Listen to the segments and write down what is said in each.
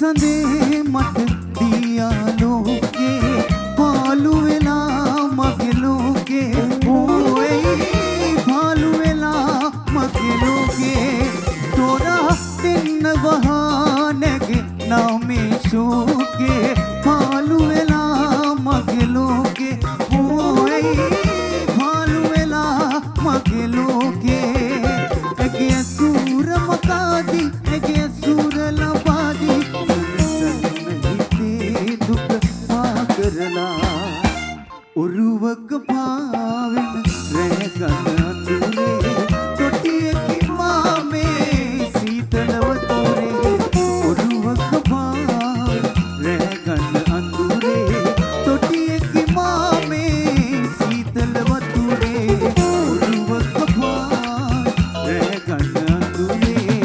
සඳේ මට දියා ලෝකේ පාළු වෙලා මගේ ලෝකේ ඕයි පාළු වෙලා මගේ ලෝකේ තොරා දෙන්න වහා නැගේ නාමේ ශෝකේ පාළු වෙලා මගේ ලෝකේ ඕයි පාළු වෙලා මගේ ලෝකේ ඇගේ සූර මකාදි ඇගේ සූර ලබාදි උරුවක පාවෙන රැගන අඳුරේ තොටියකි මාමේ සීතලව තොරේ උරුවක පාවෙන රැගන අඳුරේ තොටියකි මාමේ සීතලව තොරේ උරුවක පාවෙන රැගන අඳුරේ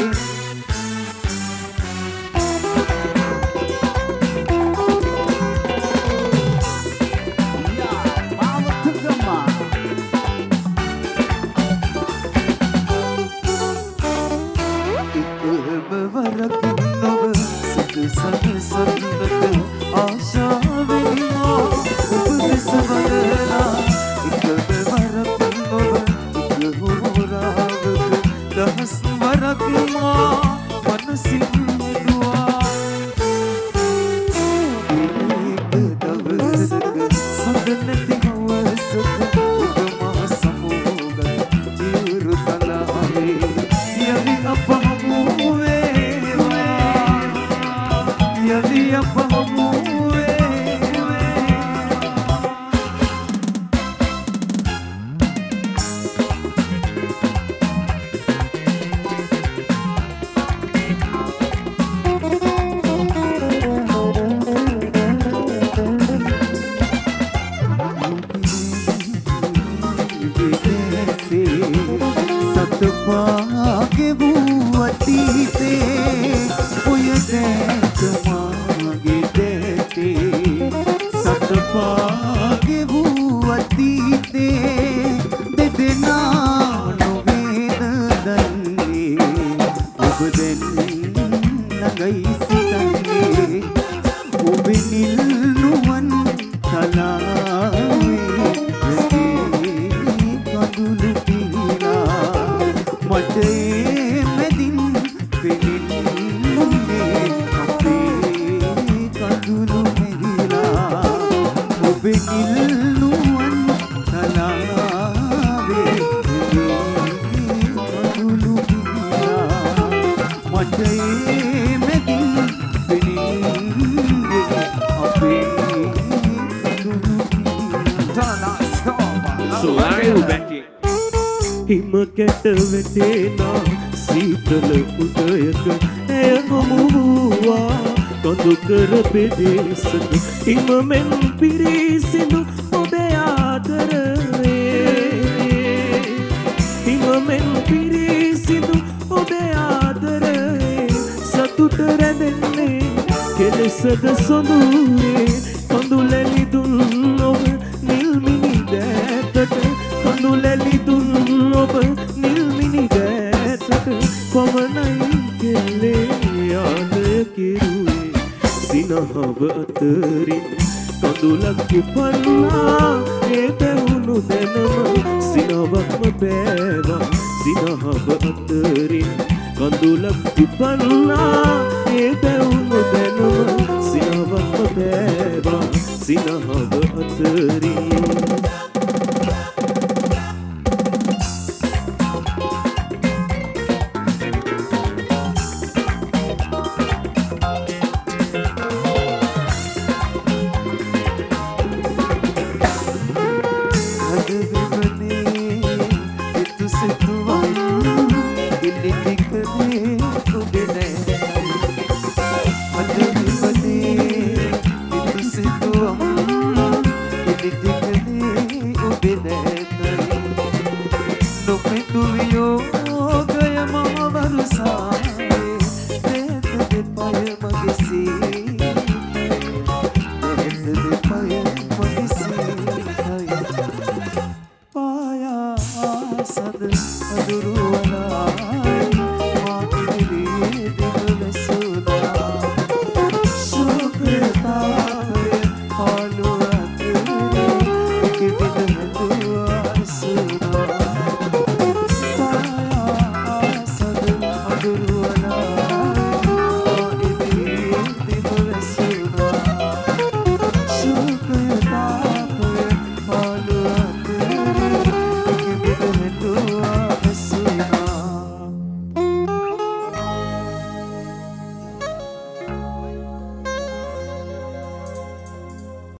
හිමෙන් පිරිසිදු ඔබේ ආදරේ හිමෙන් පිරිසිදු ඔබේ ආදරේ සතුට රැඳෙන්නේ කෙලෙසද සොඳුරේ කඳුලැලි දුන් ඔබ නිල් මිනි දැතට කඳුලැලි දුන් ඔබ නිල් මිනි දැතට කොමනයි කෙල්ලේ ආදය කිරුවේ සිනහව අතරින් කඳුලක් උපන්නා ඒ පැවුණු දැනම සිනවක්ම පෑවා සිනහව අතරින් කඳුලක් උපන්නා ඒ පැවුණු දැනම සිනවක්ම පෑවා සිනහව අතරින් Gaya mama baru sampai, bete de paye magesi.